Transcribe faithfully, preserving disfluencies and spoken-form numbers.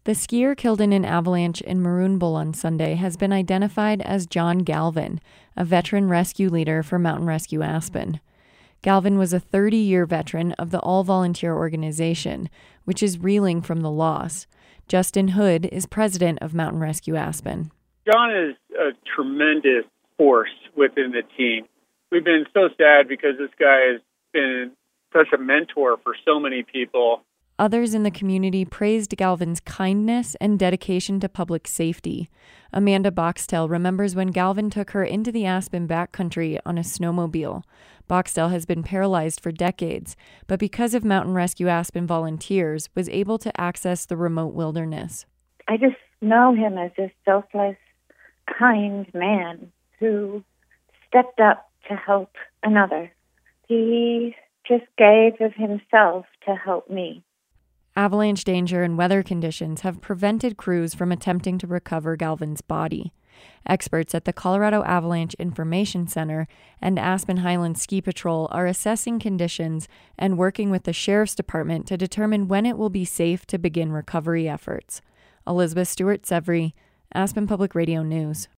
The skier killed in an avalanche in Maroon Bowl on Sunday has been identified as John Galvin, a veteran rescue leader for Mountain Rescue Aspen. Galvin was a thirty-year veteran of the all-volunteer organization, which is reeling from the loss. Justin Hood is president of Mountain Rescue Aspen. John is a tremendous force within the team. We've been so sad because this guy has been such a mentor for so many people. Others in the community praised Galvin's kindness and dedication to public safety. Amanda Boxtel remembers when Galvin took her into the Aspen backcountry on a snowmobile. Boxtel has been paralyzed for decades, but because of Mountain Rescue Aspen volunteers, was able to access the remote wilderness. I just know him as a selfless, kind man who stepped up to help another. He just gave of himself to help me. Avalanche danger and weather conditions have prevented crews from attempting to recover Galvin's body. Experts at the Colorado Avalanche Information Center and Aspen Highlands Ski Patrol are assessing conditions and working with the Sheriff's Department to determine when it will be safe to begin recovery efforts. Elizabeth Stewart-Severy, Aspen Public Radio News.